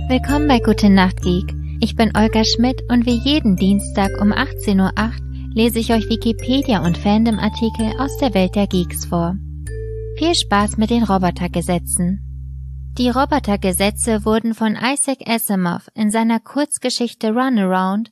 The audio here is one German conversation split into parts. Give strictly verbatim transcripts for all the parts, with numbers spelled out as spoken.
Willkommen bei Gute Nacht Geek. Ich bin Olga Schmidt und wie jeden Dienstag um achtzehn Uhr acht lese ich euch Wikipedia- und Fandom-Artikel aus der Welt der Geeks vor. Viel Spaß mit den Robotergesetzen. Die Robotergesetze wurden von Isaac Asimov in seiner Kurzgeschichte Runaround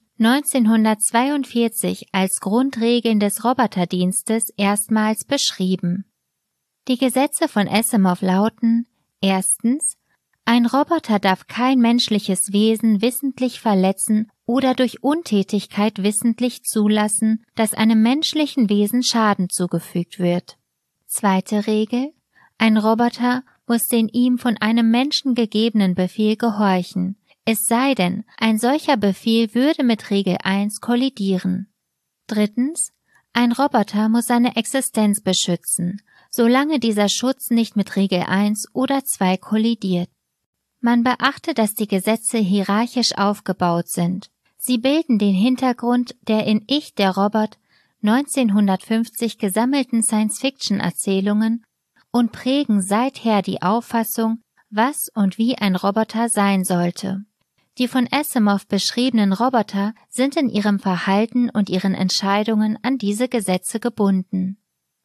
neunzehnhundertzweiundvierzig als Grundregeln des Roboterdienstes erstmals beschrieben. Die Gesetze von Asimov lauten: Erstens, ein Roboter darf kein menschliches Wesen wissentlich verletzen oder durch Untätigkeit wissentlich zulassen, dass einem menschlichen Wesen Schaden zugefügt wird. Zweite Regel: Ein Roboter muss den ihm von einem Menschen gegebenen Befehl gehorchen, es sei denn, ein solcher Befehl würde mit Regel eins kollidieren. Drittens: Ein Roboter muss seine Existenz beschützen, solange dieser Schutz nicht mit Regel eins oder zwei kollidiert. Man beachte, dass die Gesetze hierarchisch aufgebaut sind. Sie bilden den Hintergrund der in Ich, der Robot neunzehnhundertfünfzig gesammelten Science-Fiction-Erzählungen und prägen seither die Auffassung, was und wie ein Roboter sein sollte. Die von Asimov beschriebenen Roboter sind in ihrem Verhalten und ihren Entscheidungen an diese Gesetze gebunden.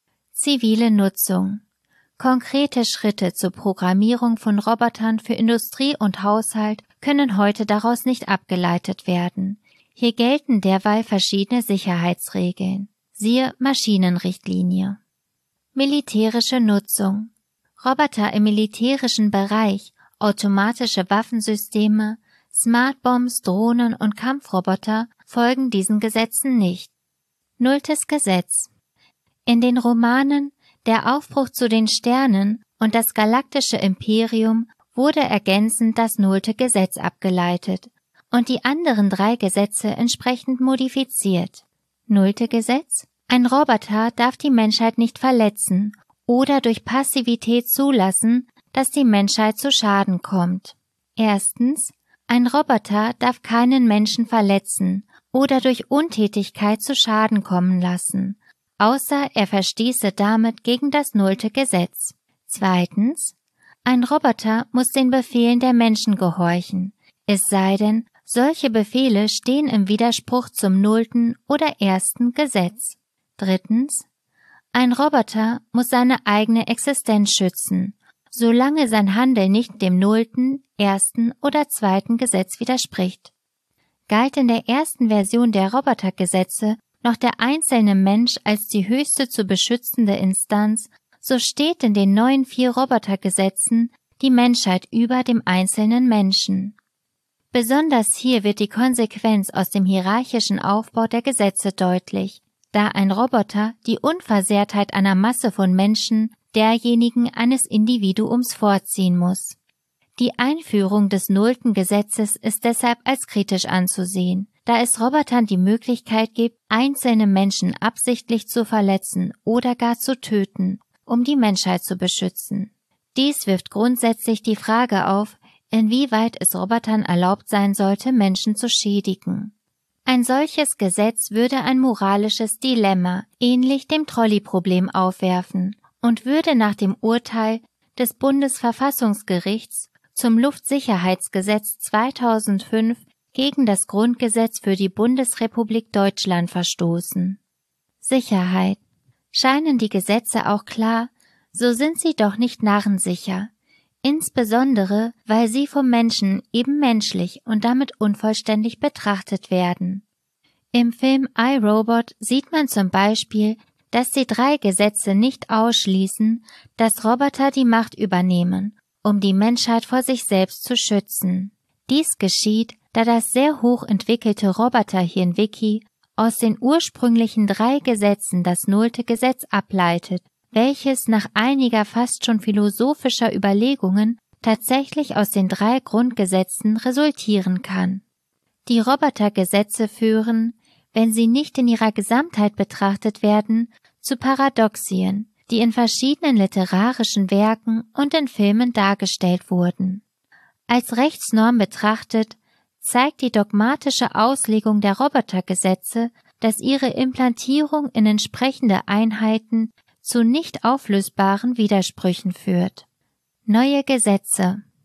Zivile Nutzung. Konkrete Schritte zur Programmierung von Robotern für Industrie und Haushalt können heute daraus nicht abgeleitet werden. Hier gelten derweil verschiedene Sicherheitsregeln. Siehe Maschinenrichtlinie. Militärische Nutzung. Roboter im militärischen Bereich, automatische Waffensysteme, Smartbombs, Drohnen und Kampfroboter folgen diesen Gesetzen nicht. Nulltes Gesetz. In den Romanen Der Aufbruch zu den Sternen und das galaktische Imperium wurde ergänzend das nullte Gesetz abgeleitet und die anderen drei Gesetze entsprechend modifiziert. Nullte Gesetz: Ein Roboter darf die Menschheit nicht verletzen oder durch Passivität zulassen, dass die Menschheit zu Schaden kommt. Erstens: Ein Roboter darf keinen Menschen verletzen oder durch Untätigkeit zu Schaden kommen lassen, außer er verstieße damit gegen das nullte Gesetz. Zweitens: Ein Roboter muss den Befehlen der Menschen gehorchen, es sei denn, solche Befehle stehen im Widerspruch zum nullten oder ersten Gesetz. Drittens: Ein Roboter muss seine eigene Existenz schützen, solange sein Handeln nicht dem nullten, ersten oder zweiten Gesetz widerspricht. Galt in der ersten Version der Robotergesetze noch der einzelne Mensch als die höchste zu beschützende Instanz, so steht in den neuen vier Robotergesetzen die Menschheit über dem einzelnen Menschen. Besonders hier wird die Konsequenz aus dem hierarchischen Aufbau der Gesetze deutlich, da ein Roboter die Unversehrtheit einer Masse von Menschen derjenigen eines Individuums vorziehen muss. Die Einführung des nullten Gesetzes ist deshalb als kritisch anzusehen, da es Robotern die Möglichkeit gibt, einzelne Menschen absichtlich zu verletzen oder gar zu töten, um die Menschheit zu beschützen. Dies wirft grundsätzlich die Frage auf, inwieweit es Robotern erlaubt sein sollte, Menschen zu schädigen. Ein solches Gesetz würde ein moralisches Dilemma, ähnlich dem Trolley-Problem, aufwerfen und würde nach dem Urteil des Bundesverfassungsgerichts zum Luftsicherheitsgesetz zweitausendfünf gegen das Grundgesetz für die Bundesrepublik Deutschland verstoßen. Sicherheit. Scheinen die Gesetze auch klar, so sind sie doch nicht narrensicher, insbesondere weil sie vom Menschen eben menschlich und damit unvollständig betrachtet werden. Im Film iRobot sieht man zum Beispiel, dass die drei Gesetze nicht ausschließen, dass Roboter die Macht übernehmen, um die Menschheit vor sich selbst zu schützen. Dies geschieht, da das sehr hoch entwickelte Roboterhirn-Wiki aus den ursprünglichen drei Gesetzen das nullte Gesetz ableitet, welches nach einiger fast schon philosophischer Überlegungen tatsächlich aus den drei Grundgesetzen resultieren kann. Die Robotergesetze führen, wenn sie nicht in ihrer Gesamtheit betrachtet werden, zu Paradoxien, die in verschiedenen literarischen Werken und in Filmen dargestellt wurden. Als Rechtsnorm betrachtet, zeigt die dogmatische Auslegung der Robotergesetze, dass ihre Implantierung in entsprechende Einheiten zu nicht auflösbaren Widersprüchen führt. Neue Gesetze.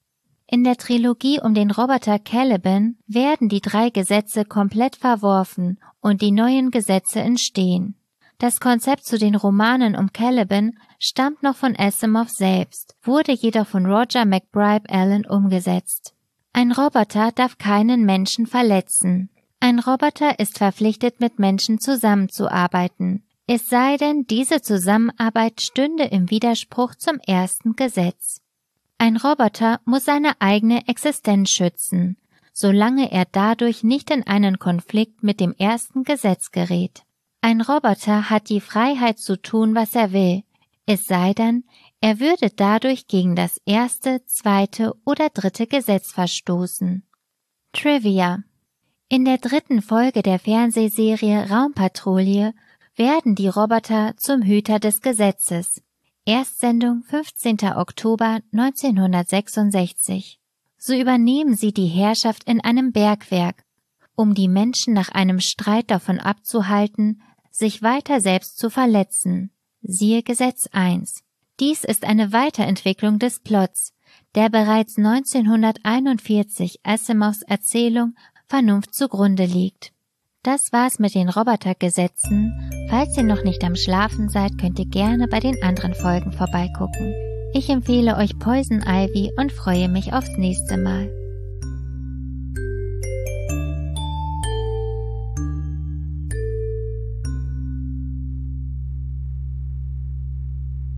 In der Trilogie um den Roboter Caliban werden die drei Gesetze komplett verworfen und die neuen Gesetze entstehen. Das Konzept zu den Romanen um Caliban stammt noch von Asimov selbst, wurde jedoch von Roger McBride Allen umgesetzt. Ein Roboter darf keinen Menschen verletzen. Ein Roboter ist verpflichtet, mit Menschen zusammenzuarbeiten, es sei denn, diese Zusammenarbeit stünde im Widerspruch zum ersten Gesetz. Ein Roboter muss seine eigene Existenz schützen, solange er dadurch nicht in einen Konflikt mit dem ersten Gesetz gerät. Ein Roboter hat die Freiheit zu tun, was er will, es sei denn, er würde dadurch gegen das erste, zweite oder dritte Gesetz verstoßen. Trivia: In der dritten Folge der Fernsehserie Raumpatrouille werden die Roboter zum Hüter des Gesetzes. Erstsendung fünfzehnter Oktober neunzehnhundertsechsundsechzig. So übernehmen sie die Herrschaft in einem Bergwerk, um die Menschen nach einem Streit davon abzuhalten, sich weiter selbst zu verletzen. Siehe Gesetz eins. Dies ist eine Weiterentwicklung des Plots, der bereits neunzehnhunderteinundvierzig Asimovs Erzählung Vernunft zugrunde liegt. Das war's mit den Robotergesetzen. Falls ihr noch nicht am Schlafen seid, könnt ihr gerne bei den anderen Folgen vorbeigucken. Ich empfehle euch Poison Ivy und freue mich aufs nächste Mal.